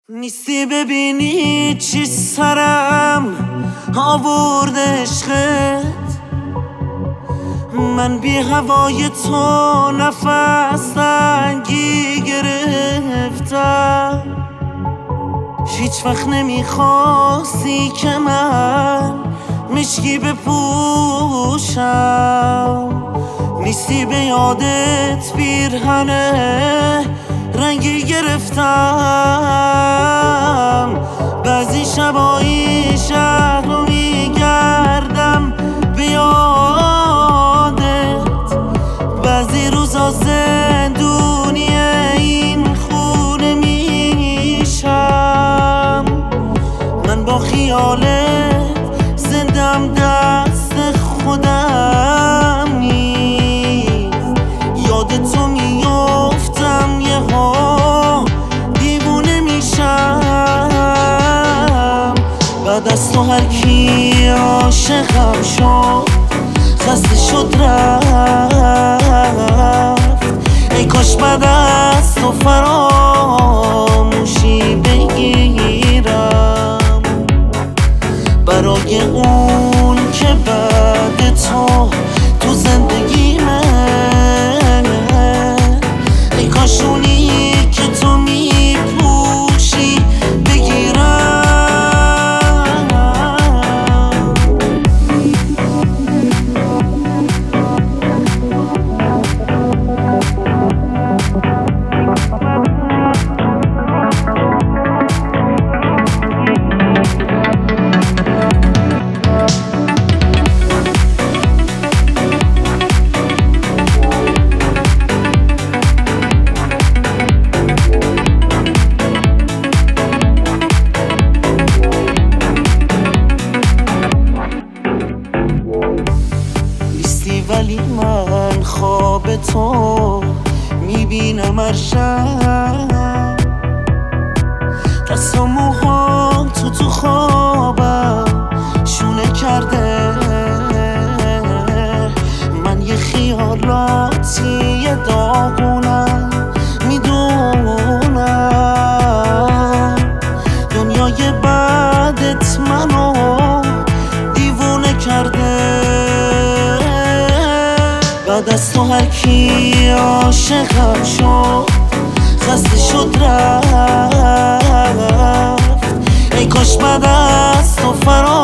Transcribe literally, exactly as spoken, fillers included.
نیستی ببینی چی سرم آورد عشقت. من بی هوای تو نفس تنگی گرفتم. هیچ وقت نمیخواستی که من مشکی بپوشم. نیستی به یادت پیرهنه رنگی گرفتم. بعضی شبایی شهر رو میگردم به یادت. بعضی روزا زندونی این خونه میشم. من با خیالت زندم دست خودم نیست. یاد تو میافتم یه ها دیوونه میشم. بعد از تو هر کی عاشقم شد خسته شد رفت. ای کاش بعد از تو فراموشی بگیرم برای اون که بعد تو تو زندگیمه. ای کاش اونی که تو میپوشی بگیرم. ولی من خواب تو میبینم هر شب. دست و موهام تو تو خوابم شونه کرده. من یه خیالاتی یه داغونم میدونم. دنیای بعدت منو دیوونه کرده. بعد از تو هر کی عاشقم شد خسته شد رفت. ای کاش بعد از تو فرا